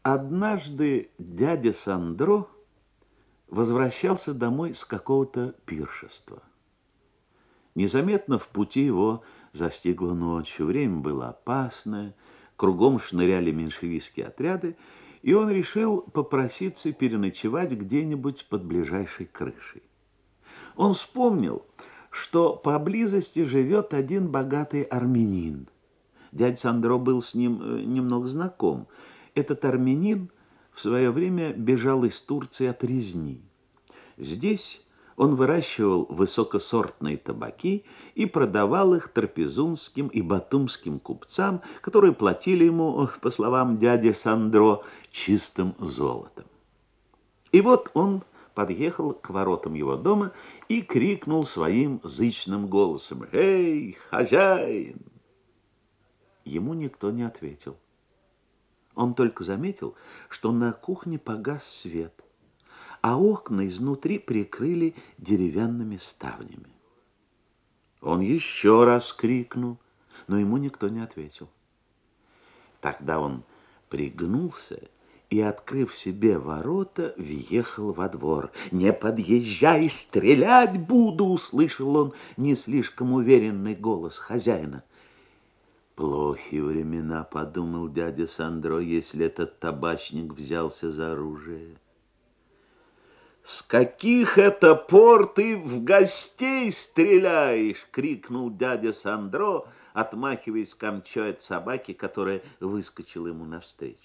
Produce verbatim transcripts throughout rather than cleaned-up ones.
Однажды дядя Сандро возвращался домой с какого-то пиршества. Незаметно в пути его застигла ночь. Время было опасное, кругом шныряли меньшевистские отряды, и он решил попроситься переночевать где-нибудь под ближайшей крышей. Он вспомнил, что поблизости живет один богатый армянин. Дядя Сандро был с ним немного знаком. Этот армянин в свое время бежал из Турции от резни. Здесь он выращивал высокосортные табаки и продавал их трапезунским и батумским купцам, которые платили ему, по словам дяди Сандро, чистым золотом. И вот он подъехал к воротам его дома и крикнул своим зычным голосом: «Эй, хозяин!» Ему никто не ответил. Он только заметил, что на кухне погас свет, а окна изнутри прикрыли деревянными ставнями. Он еще раз крикнул, но ему никто не ответил. Тогда он пригнулся и, открыв себе ворота, въехал во двор. «Не подъезжай, стрелять буду!» — услышал он не слишком уверенный голос хозяина. «Плохи времена», — подумал дядя Сандро, если этот табачник взялся за оружие. «С каких это пор ты в гостей стреляешь?» — крикнул дядя Сандро, отмахиваясь камчой от собаки, которая выскочила ему навстречу.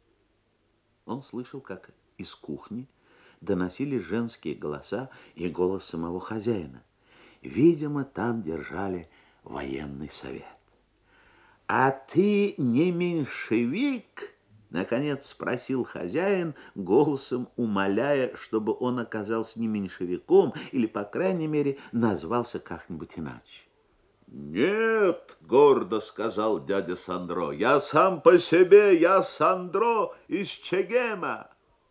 Он слышал, как из кухни доносились женские голоса и голос самого хозяина. Видимо, там держали военный совет. «А ты не меньшевик?» — наконец спросил хозяин, голосом умоляя, чтобы он оказался не меньшевиком или, по крайней мере, назвался как-нибудь иначе. «Нет, — гордо сказал дядя Сандро, — я сам по себе, я Сандро из Чегема».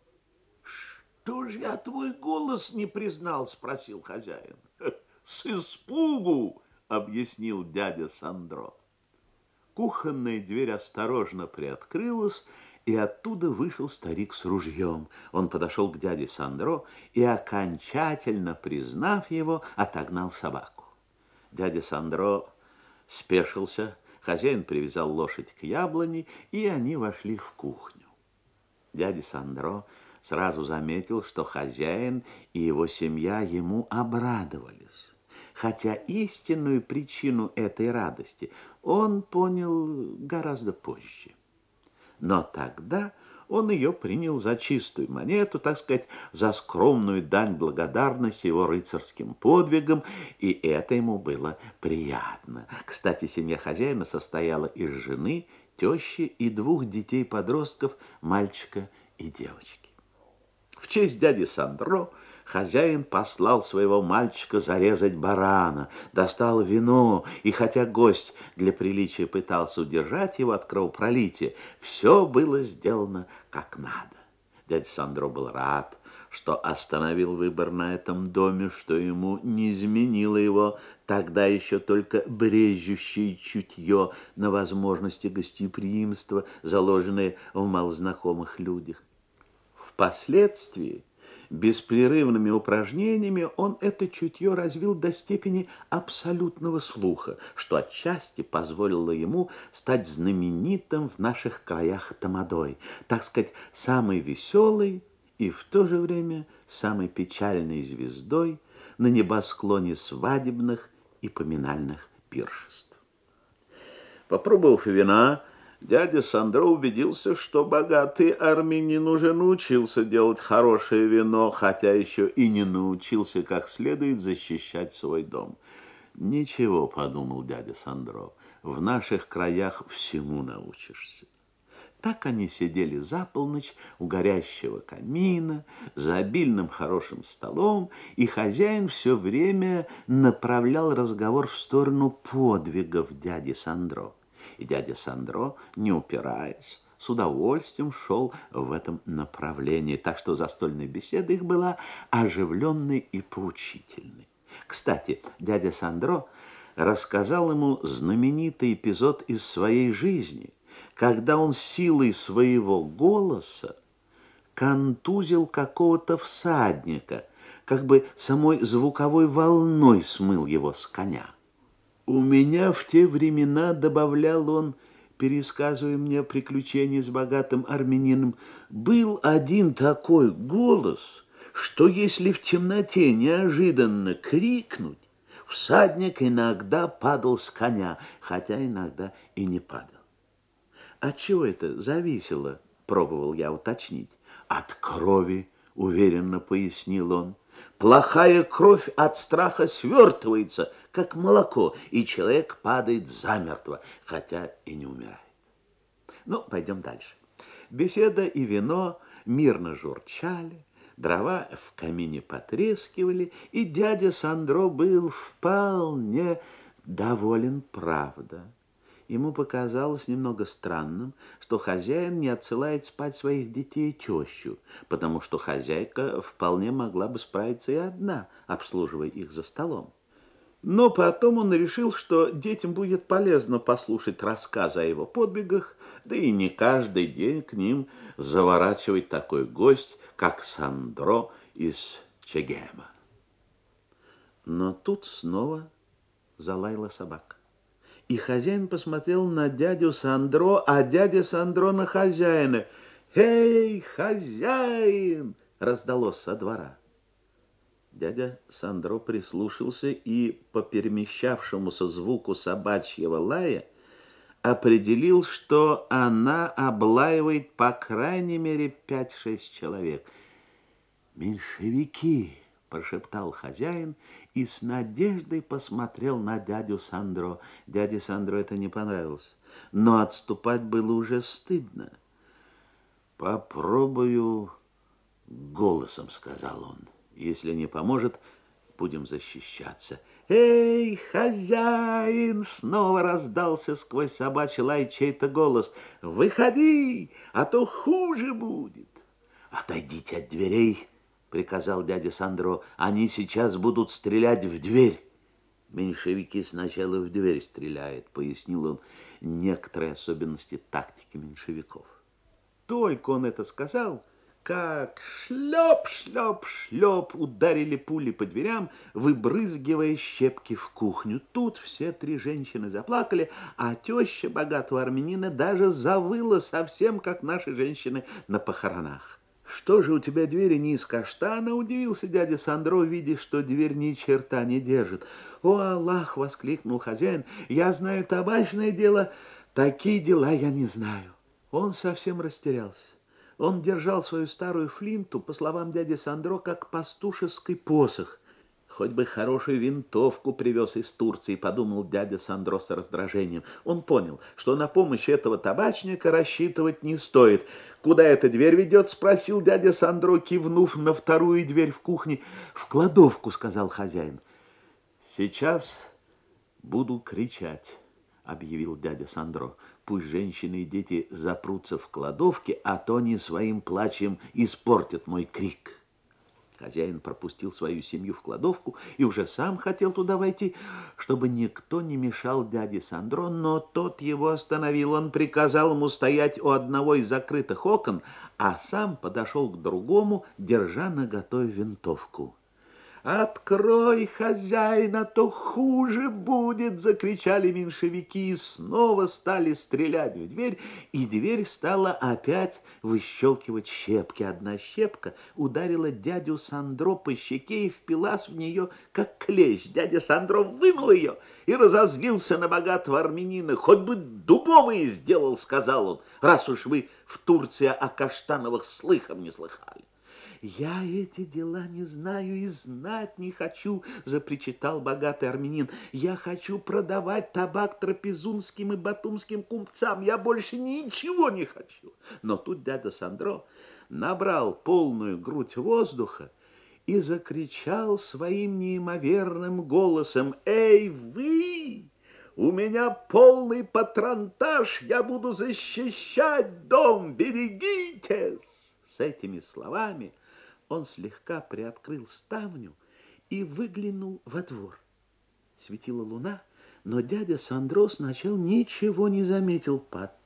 «Что же я твой голос не признал?» — спросил хозяин. «С испугу», — объяснил дядя Сандро. Кухонная дверь осторожно приоткрылась, и оттуда вышел старик с ружьем. Он подошел к дяде Сандро и, окончательно признав его, отогнал собаку. Дядя Сандро спешился, хозяин привязал лошадь к яблоне, и они вошли в кухню. Дядя Сандро сразу заметил, что хозяин и его семья ему обрадовались. Хотя истинную причину этой радости он понял гораздо позже. Но тогда он ее принял за чистую монету, так сказать, за скромную дань благодарности его рыцарским подвигам, и это ему было приятно. Кстати, семья хозяина состояла из жены, тещи и двух детей-подростков, мальчика и девочки. В честь дяди Сандро хозяин послал своего мальчика зарезать барана, достал вино, и хотя гость для приличия пытался удержать его от кровопролития, все было сделано как надо. Дядя Сандро был рад, что остановил выбор на этом доме, что ему не изменило его тогда еще только брежущее чутье на возможности гостеприимства, заложенные в малознакомых людях. Впоследствии беспрерывными упражнениями он это чутье развил до степени абсолютного слуха, что отчасти позволило ему стать знаменитым в наших краях тамадой, так сказать, самой веселой и в то же время самой печальной звездой на небосклоне свадебных и поминальных пиршеств. Попробовав вина, дядя Сандро убедился, что богатый армянин уже научился делать хорошее вино, хотя еще и не научился как следует защищать свой дом. «Ничего, — подумал дядя Сандро, — в наших краях всему научишься». Так они сидели за полночь у горящего камина, за обильным хорошим столом, и хозяин все время направлял разговор в сторону подвигов дяди Сандро. И дядя Сандро, не упираясь, с удовольствием шел в этом направлении, так что застольная беседа их была оживленной и поучительной. Кстати, дядя Сандро рассказал ему знаменитый эпизод из своей жизни, когда он силой своего голоса контузил какого-то всадника, как бы самой звуковой волной смыл его с коня. У меня в те времена, добавлял он, пересказывая мне приключения с богатым армянином, был один такой голос, что если в темноте неожиданно крикнуть, всадник иногда падал с коня, хотя иногда и не падал. От чего это зависело, пробовал я уточнить. От крови, уверенно пояснил он. Плохая кровь от страха свертывается, как молоко, и человек падает замертво, хотя и не умирает. Ну, пойдем дальше. Беседа и вино мирно журчали, дрова в камине потрескивали, и дядя Сандро был вполне доволен, правда. Ему показалось немного странным, что хозяин не отсылает спать своих детей и тещу, потому что хозяйка вполне могла бы справиться и одна, обслуживая их за столом. Но потом он решил, что детям будет полезно послушать рассказы о его подвигах, да и не каждый день к ним заворачивает такой гость, как Сандро из Чегема. Но тут снова залаяла собака. И хозяин посмотрел на дядю Сандро, а дядя Сандро на хозяина. «Эй, хозяин!» раздалось со двора. Дядя Сандро прислушался и по перемещавшемуся звуку собачьего лая определил, что она облаивает по крайней мере пять-шесть человек. «Меньшевики!» — прошептал хозяин и с надеждой посмотрел на дядю Сандро. Дяде Сандро это не понравилось, но отступать было уже стыдно. «Попробую голосом», — сказал он. «Если не поможет, будем защищаться». «Эй, хозяин!» — снова раздался сквозь собачий лай чей-то голос. «Выходи, а то хуже будет». «Отойдите от дверей», — приказал дядя Сандро. «Они сейчас будут стрелять в дверь». «Меньшевики сначала в дверь стреляют», — пояснил он некоторые особенности тактики меньшевиков. Только он это сказал, как шлеп, шлеп, шлеп ударили пули по дверям, выбрызгивая щепки в кухню. Тут все три женщины заплакали, а теща богатого армянина даже завыла совсем, как наши женщины на похоронах. «Что же у тебя двери не из каштана?» — удивился дядя Сандро, видя, что дверь ни черта не держит. «О, Аллах!» — воскликнул хозяин. «Я знаю табачное дело, такие дела я не знаю». Он совсем растерялся. Он держал свою старую флинту, по словам дяди Сандро, как пастушеский посох. «Хоть бы хорошую винтовку привез из Турции», — подумал дядя Сандро с раздражением. Он понял, что на помощь этого табачника рассчитывать не стоит. «Куда эта дверь ведет?» — спросил дядя Сандро, кивнув на вторую дверь в кухне. «В кладовку», — сказал хозяин. «Сейчас буду кричать», — объявил дядя Сандро. «Пусть женщины и дети запрутся в кладовке, а то они своим плачем испортят мой крик». Хозяин пропустил свою семью в кладовку и уже сам хотел туда войти, чтобы никто не мешал дяде Сандро, но тот его остановил. Он приказал ему стоять у одного из закрытых окон, а сам подошел к другому, держа наготове винтовку. «Открой, хозяин, а то хуже будет!» — закричали меньшевики и снова стали стрелять в дверь, и дверь стала опять выщелкивать щепки. Одна щепка ударила дядю Сандро по щеке и впилась в нее, как клещ. Дядя Сандро вынул ее и разозлился на богатого армянина. «Хоть бы дубовые сделал!» — сказал он, «раз уж вы в Турции о каштановых слыхом не слыхали». «Я эти дела не знаю и знать не хочу», — запричитал богатый армянин. «Я хочу продавать табак трапезунским и батумским купцам. Я больше ничего не хочу». Но тут дядя Сандро набрал полную грудь воздуха и закричал своим неимоверным голосом: «Эй, вы! У меня полный патронтаж! Я буду защищать дом! Берегитесь!» С этими словами он слегка приоткрыл ставню и выглянул во двор. Светила луна, но дядя Сандро сначала ничего не заметил. Потом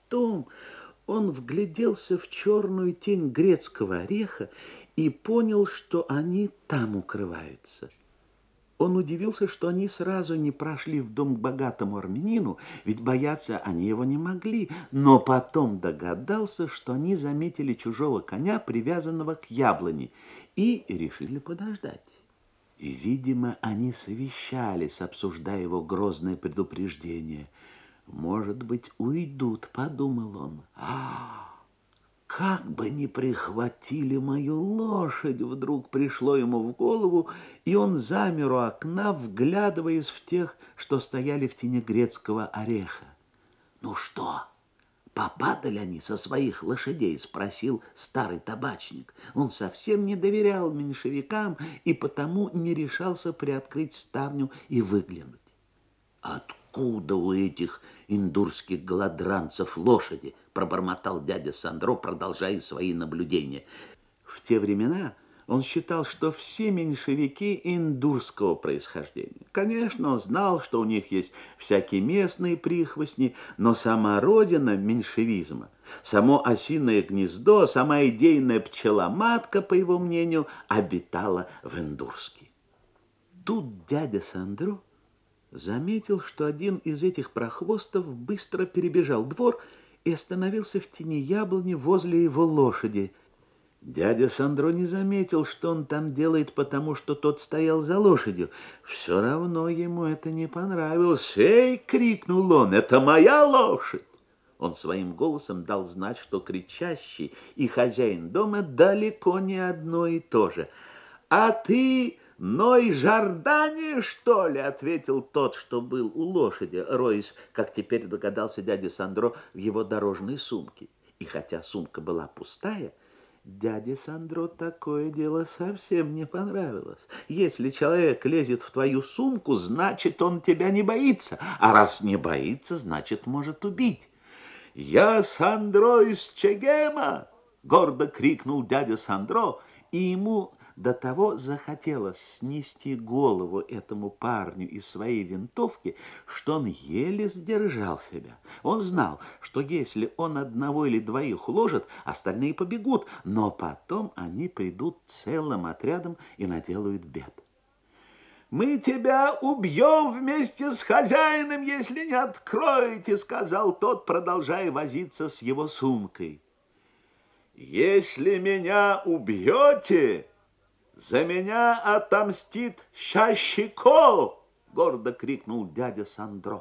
потом он вгляделся в черную тень грецкого ореха и понял, что они там укрываются. Он удивился, что они сразу не прошли в дом к богатому армянину, ведь бояться они его не могли, но потом догадался, что они заметили чужого коня, привязанного к яблоне, и решили подождать. И, видимо, они совещались, обсуждая его грозное предупреждение. «Может быть, уйдут», — подумал он. «А, как бы не прихватили мою лошадь!» Вдруг пришло ему в голову, и он замер у окна, вглядываясь в тех, что стояли в тени грецкого ореха. «Ну что, попадали они со своих лошадей?» — спросил старый табачник. Он совсем не доверял меньшевикам и потому не решался приоткрыть ставню и выглянуть. «Откуда у этих индурских голодранцев лошади?» — пробормотал дядя Сандро, продолжая свои наблюдения. В те времена он считал, что все меньшевики индурского происхождения. Конечно, он знал, что у них есть всякие местные прихвостни, но сама родина меньшевизма, само осиное гнездо, сама идейная пчела-матка, по его мнению, обитала в Индурске. Тут дядя Сандро заметил, что один из этих прохвостов быстро перебежал двор и остановился в тени яблони возле его лошади. Дядя Сандро не заметил, что он там делает, потому что тот стоял за лошадью. Все равно ему это не понравилось. «Эй!» — крикнул он. «Это моя лошадь!» Он своим голосом дал знать, что кричащий и хозяин дома далеко не одно и то же. «А ты Ной Жордани, что ли?» — ответил тот, что был у лошади, роясь, как теперь догадался дядя Сандро, в его дорожной сумке. И хотя сумка была пустая, дяде Сандро такое дело совсем не понравилось. Если человек лезет в твою сумку, значит, он тебя не боится, а раз не боится, значит, может убить. «Я Сандро из Чегема!» — гордо крикнул дядя Сандро, и ему до того захотелось снести голову этому парню из своей винтовки, что он еле сдержал себя. Он знал, что если он одного или двоих уложит, остальные побегут, но потом они придут целым отрядом и наделают бед. «Мы тебя убьем вместе с хозяином, если не откроете», — сказал тот, продолжая возиться с его сумкой. «Если меня убьете, за меня отомстит Щащико!» — гордо крикнул дядя Сандро.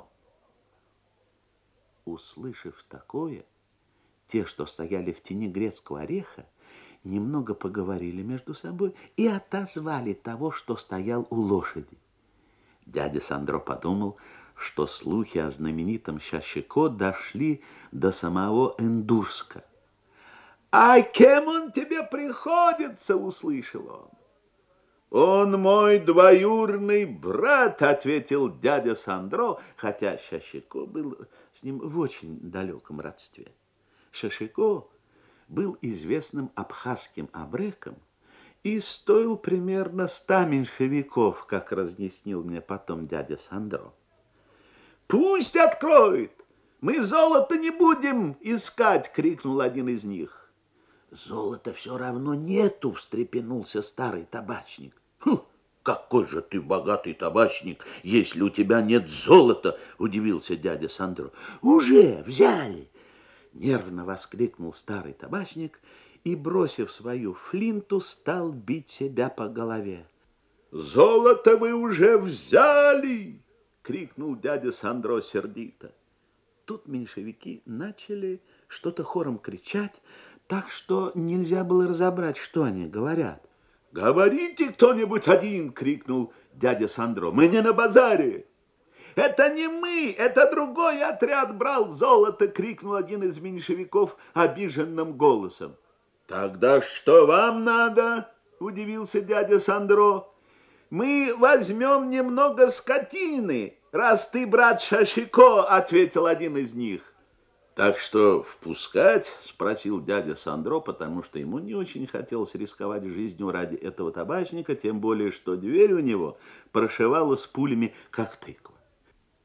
Услышав такое, те, что стояли в тени грецкого ореха, немного поговорили между собой и отозвали того, что стоял у лошади. Дядя Сандро подумал, что слухи о знаменитом Щащико дошли до самого Индурска. «А кем он тебе приходится?» — услышал он. «Он мой двоюродный брат», — ответил дядя Сандро, хотя Щащико был с ним в очень далеком родстве. Щащико был известным абхазским абреком и стоил примерно ста меньшевиков, как разъяснил мне потом дядя Сандро. «Пусть откроет! Мы золото не будем искать!» — крикнул один из них. «Золота все равно нету!» — встрепенулся старый табачник. «Хм, какой же ты богатый табачник, если у тебя нет золота!» — удивился дядя Сандро. «Уже взяли!» — нервно воскликнул старый табачник и, бросив свою флинту, стал бить себя по голове. «Золото вы уже взяли!» — крикнул дядя Сандро сердито. Тут меньшевики начали что-то хором кричать, так что нельзя было разобрать, что они говорят. «Говорите кто-нибудь один!» — крикнул дядя Сандро. «Мы не на базаре!» «Это не мы, это другой отряд брал золото!» — крикнул один из меньшевиков обиженным голосом. «Тогда что вам надо?» — удивился дядя Сандро. «Мы возьмем немного скотины, раз ты брат Щащико!» — ответил один из них. «Так что впускать?» — спросил дядя Сандро, потому что ему не очень хотелось рисковать жизнью ради этого табачника, тем более, что дверь у него прошивалась пулями, как тыква.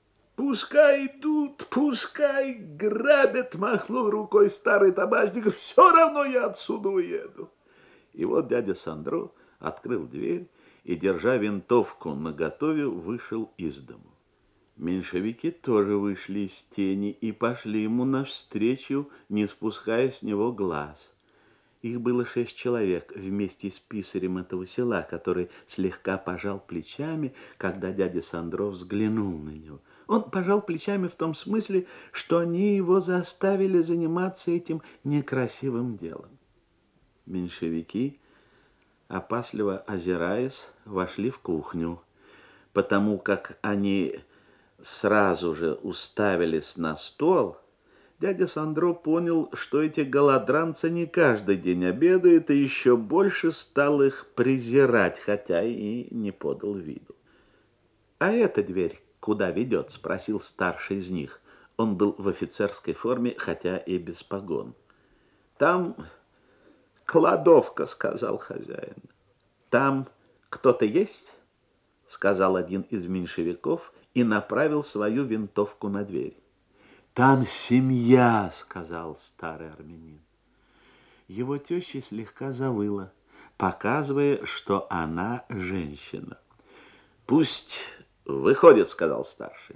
Пускай идут, пускай грабят, махнул рукой старый табачник, все равно я отсюда уеду. И вот дядя Сандро открыл дверь и, держа винтовку наготове, вышел из дому. Меньшевики тоже вышли из тени и пошли ему навстречу, не спуская с него глаз. Их было шесть человек вместе с писарем этого села, который слегка пожал плечами, когда дядя Сандро взглянул на него. Он пожал плечами в том смысле, что они его заставили заниматься этим некрасивым делом. Меньшевики, опасливо озираясь, вошли в кухню, потому как они сразу же уставились на стол. Дядя Сандро понял, что эти голодранцы не каждый день обедают, и еще больше стал их презирать, хотя и не подал виду. «А эта дверь куда ведет?» — спросил старший из них. Он был в офицерской форме, хотя и без погон. «Там кладовка», — сказал хозяин. «Там кто-то есть?» — сказал один из меньшевиков и направил свою винтовку на дверь. «Там семья», — сказал старый армянин. Его теща слегка завыла, показывая, что она женщина. «Пусть выходит», — сказал старший.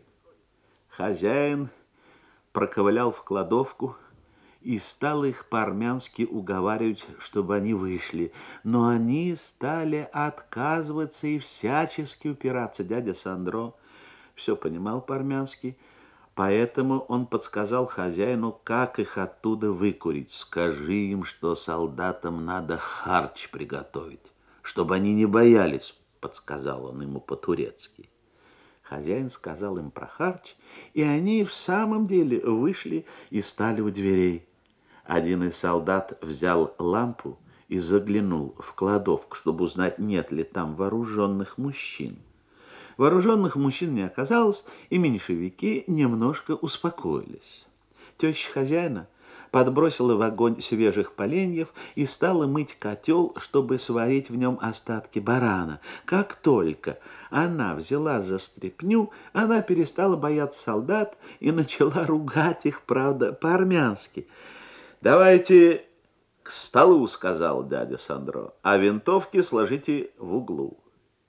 Хозяин проковылял в кладовку и стал их по-армянски уговаривать, чтобы они вышли. Но они стали отказываться и всячески упираться. Дядя Сандро все понимал по-армянски, поэтому он подсказал хозяину, как их оттуда выкурить. «Скажи им, что солдатам надо харч приготовить, чтобы они не боялись», — подсказал он ему по-турецки. Хозяин сказал им про харч, и они в самом деле вышли и стали у дверей. Один из солдат взял лампу и заглянул в кладовку, чтобы узнать, нет ли там вооруженных мужчин. Вооруженных мужчин не оказалось, и меньшевики немножко успокоились. Теща хозяина подбросила в огонь свежих поленьев и стала мыть котел, чтобы сварить в нем остатки барана. Как только она взяла за стряпню, она перестала бояться солдат и начала ругать их, правда, по-армянски. «Давайте к столу», — сказал дядя Сандро, — «а винтовки сложите в углу».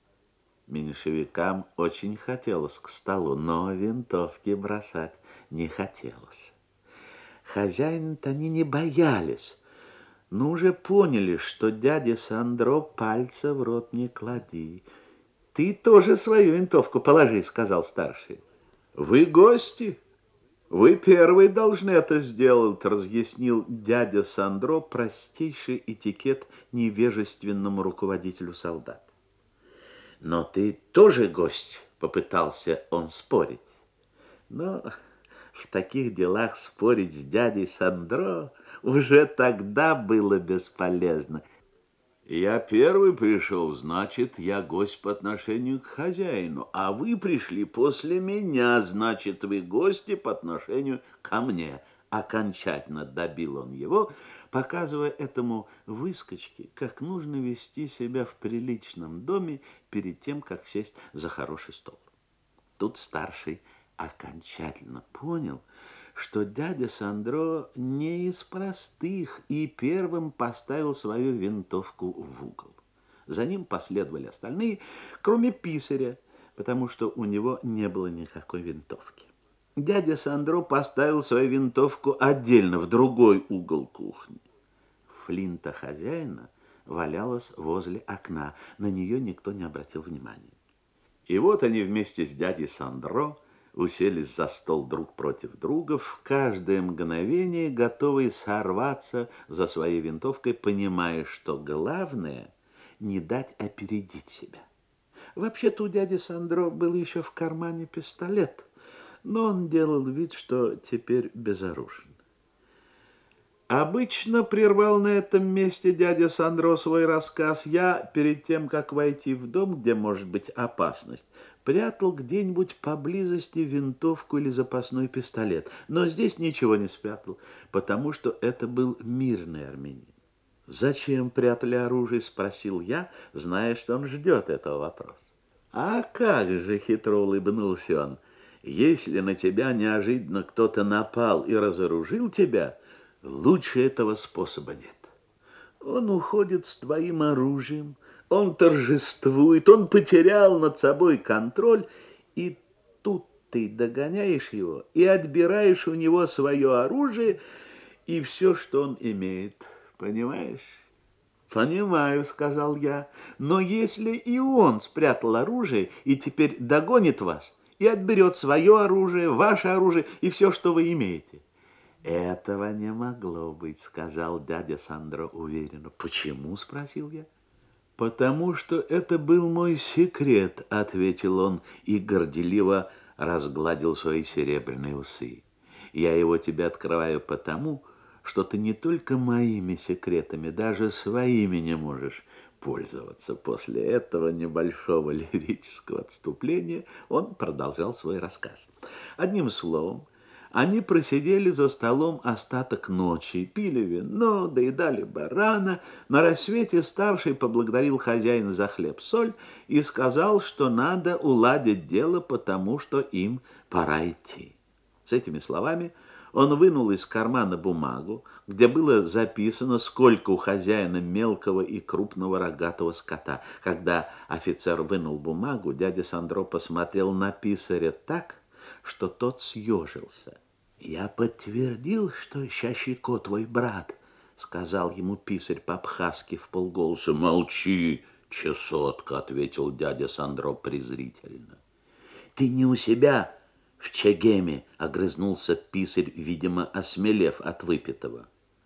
Меньшевикам очень хотелось к столу, но винтовки бросать не хотелось. Хозяин-то они не боялись, но уже поняли, что дядя Сандро пальца в рот не клади. «Ты тоже свою винтовку положи», — сказал старший. «Вы гости, вы первые должны это сделать», — разъяснил дядя Сандро простейший этикет невежественному руководителю солдат. «Но ты тоже гость», — попытался он спорить. Но в таких делах спорить с дядей Сандро уже тогда было бесполезно. «Я первый пришел, значит, я гость по отношению к хозяину, а вы пришли после меня, значит, вы гости по отношению ко мне». Окончательно добил он его, показывая этому выскочке, как нужно вести себя в приличном доме перед тем, как сесть за хороший стол. Тут старший окончательно понял, что дядя Сандро не из простых, и первым поставил свою винтовку в угол. За ним последовали остальные, кроме писаря, потому что у него не было никакой винтовки. Дядя Сандро поставил свою винтовку отдельно в другой угол кухни. Флинта хозяина валялась возле окна, на нее никто не обратил внимания. И вот они вместе с дядей Сандро уселись за стол друг против друга, в каждое мгновение готовые сорваться за своей винтовкой, понимая, что главное — не дать опередить себя. Вообще-то у дяди Сандро был еще в кармане пистолет, но он делал вид, что теперь безоружен. Обычно, прервал на этом месте дядя Сандро свой рассказ, я перед тем, как войти в дом, где может быть опасность, прятал где-нибудь поблизости винтовку или запасной пистолет. Но здесь ничего не спрятал, потому что это был мирный армянин. «Зачем прятали оружие?» — спросил я, зная, что он ждет этого вопроса. «А как же!» — хитро улыбнулся он. Если на тебя неожиданно кто-то напал и разоружил тебя, лучше этого способа нет. Он уходит с твоим оружием, он торжествует, он потерял над собой контроль, и тут ты догоняешь его и отбираешь у него свое оружие и все, что он имеет. Понимаешь? Понимаю, сказал я, но если и он спрятал оружие и теперь догонит вас и отберет свое оружие, ваше оружие и все, что вы имеете. Этого не могло быть, сказал дядя Сандро уверенно. Почему, спросил я. Потому что это был мой секрет, ответил он и горделиво разгладил свои серебряные усы. Я его тебе открываю потому, что ты не только моими секретами, даже своими не можешь пользоваться. После этого небольшого лирического отступления он продолжал свой рассказ. Одним словом, они просидели за столом остаток ночи, пили вино, доедали барана. На рассвете старший поблагодарил хозяина за хлеб-соль и сказал, что надо уладить дело, потому что им пора идти. С этими словами он вынул из кармана бумагу, где было записано, сколько у хозяина мелкого и крупного рогатого скота. Когда офицер вынул бумагу, дядя Сандро посмотрел на писаря так, что тот съежился. «Я подтвердил, что Щащико твой брат», — сказал ему писарь по-абхазски вполголоса. «Молчи, чесотка», — ответил дядя Сандро презрительно. «Ты не у себя в Чегеме», — огрызнулся писарь, видимо, осмелев от выпитого.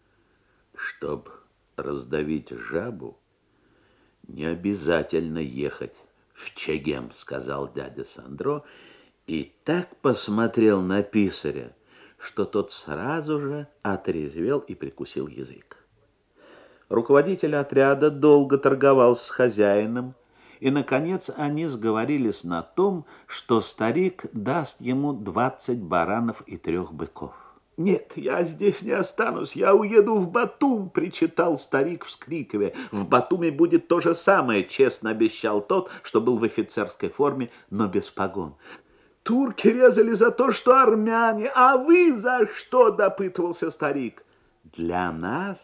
«Чтоб раздавить жабу, не обязательно ехать в Чегем», — сказал дядя Сандро, и так посмотрел на писаря, что тот сразу же отрезвел и прикусил язык. Руководитель отряда долго торговал с хозяином, и, наконец, они сговорились на том, что старик даст ему двадцать баранов и трех быков. «Нет, я здесь не останусь, я уеду в Батум», — причитал старик, вскрикивая. «В Батуме будет то же самое», — честно обещал тот, что был в офицерской форме, но без погон. «Турки резали за то, что армяне, а вы за что?» — допытывался старик. «Для нас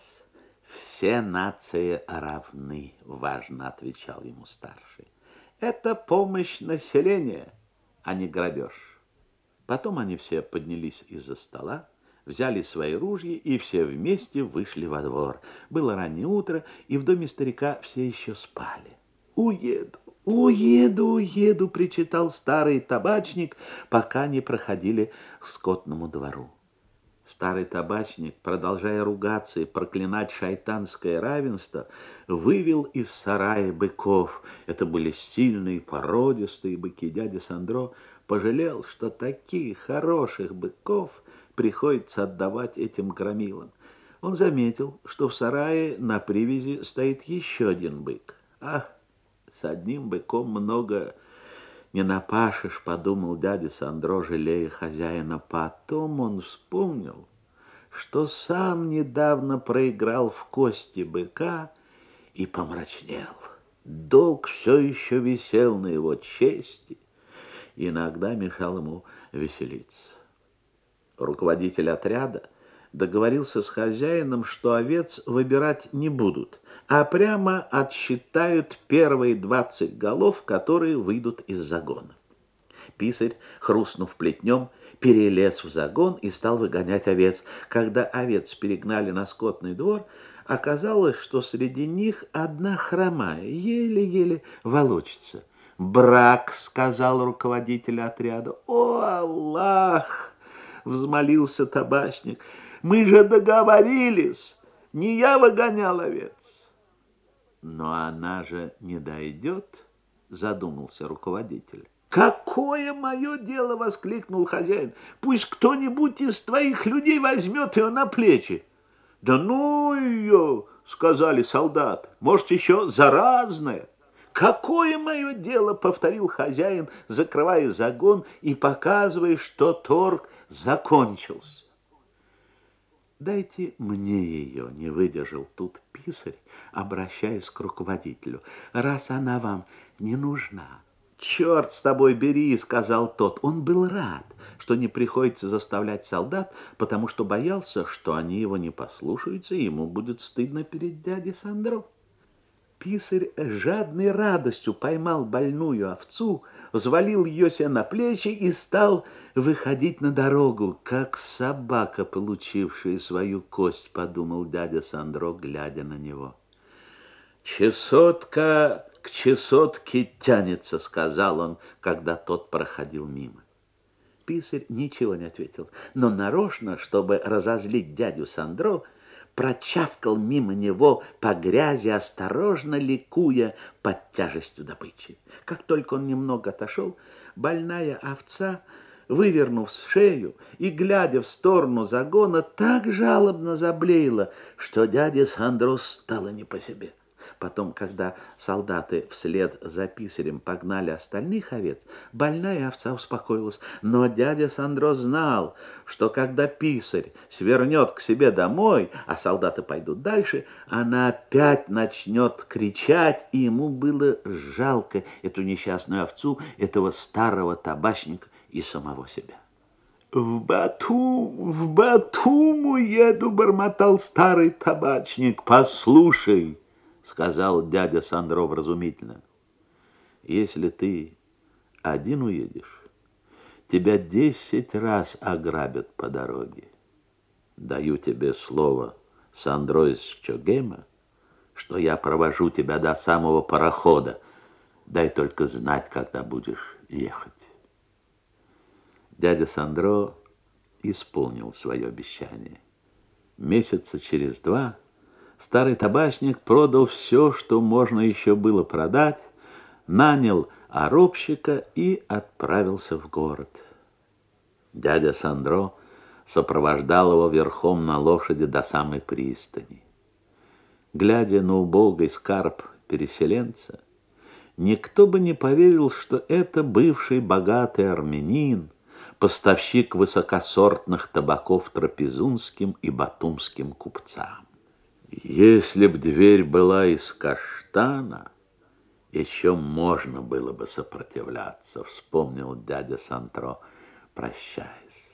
все нации равны», — важно отвечал ему старший. «Это помощь населения, а не грабеж». Потом они все поднялись из-за стола, взяли свои ружья и все вместе вышли во двор. Было раннее утро, и в доме старика все еще спали. «Уеду, уеду, уеду», — причитал старый табачник, пока не проходили к скотному двору. Старый табачник, продолжая ругаться и проклинать шайтанское равенство, вывел из сарая быков. Это были сильные, породистые быки. Дядя Сандро пожалел, что таких хороших быков приходится отдавать этим громилам. Он заметил, что в сарае на привязи стоит еще один бык. «Ах, с одним быком много не напашешь», — подумал дядя Сандро, жалея хозяина. Потом он вспомнил, что сам недавно проиграл в кости быка и помрачнел. Долг все еще висел на его чести, иногда мешал ему веселиться. Руководитель отряда договорился с хозяином, что овец выбирать не будут, а прямо отсчитают первые двадцать голов, которые выйдут из загона. Писарь, хрустнув плетнем, перелез в загон и стал выгонять овец. Когда овец перегнали на скотный двор, оказалось, что среди них одна хромая, еле-еле волочится. «Брак», — сказал руководитель отряда. «О, Аллах!» — взмолился табачник. «Мы же договорились, не я выгонял овец». «Но она же не дойдет», — задумался руководитель. «Какое мое дело!» — воскликнул хозяин. «Пусть кто-нибудь из твоих людей возьмет ее на плечи». «Да ну ее!» — сказали солдаты. «Может, еще заразная». «Какое мое дело!» — повторил хозяин, закрывая загон и показывая, что торг закончился. «Дайте мне ее», — не выдержал тут писарь, обращаясь к руководителю, «раз она вам не нужна». «Черт с тобой, бери», — сказал тот. Он был рад, что не приходится заставлять солдат, потому что боялся, что они его не послушаются, и ему будет стыдно перед дядей Сандро. Писарь жадной радостью поймал больную овцу, взвалил ее себе на плечи и стал выходить на дорогу, как собака, получившая свою кость, подумал дядя Сандро, глядя на него. «Чесотка к чесотке тянется», — сказал он, когда тот проходил мимо. Писарь ничего не ответил, но нарочно, чтобы разозлить дядю Сандро, прочавкал мимо него по грязи, осторожно ликуя под тяжестью добычи. Как только он немного отошел, больная овца, вывернув шею и глядя в сторону загона, так жалобно заблеяла, что дяде Сандро стало не по себе. Потом, когда солдаты вслед за писарем погнали остальных овец, больная овца успокоилась. Но дядя Сандро знал, что когда писарь свернет к себе домой, а солдаты пойдут дальше, она опять начнет кричать, и ему было жалко эту несчастную овцу, этого старого табачника и самого себя. «В Батум, в Батум уеду», — бормотал старый табачник. «Послушай», — сказал дядя Сандро вразумительно, «если ты один уедешь, тебя десять раз ограбят по дороге. Даю тебе слово, Сандро из Чогема, что я провожу тебя до самого парохода. Дай только знать, когда будешь ехать». Дядя Сандро исполнил свое обещание. Месяца через два старый табачник продал все, что можно еще было продать, нанял оробщика и отправился в город. Дядя Сандро сопровождал его верхом на лошади до самой пристани. Глядя на убогий скарб переселенца, никто бы не поверил, что это бывший богатый армянин, поставщик высокосортных табаков трапезунским и батумским купцам. Если б дверь была из каштана, еще можно было бы сопротивляться, вспомнил дядя Сандро, прощаясь.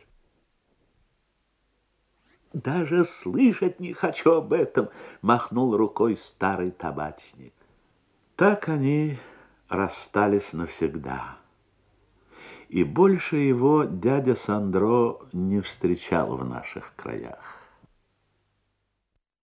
«Даже слышать не хочу об этом», — махнул рукой старый табачник. Так они расстались навсегда. И больше его дядя Сандро не встречал в наших краях.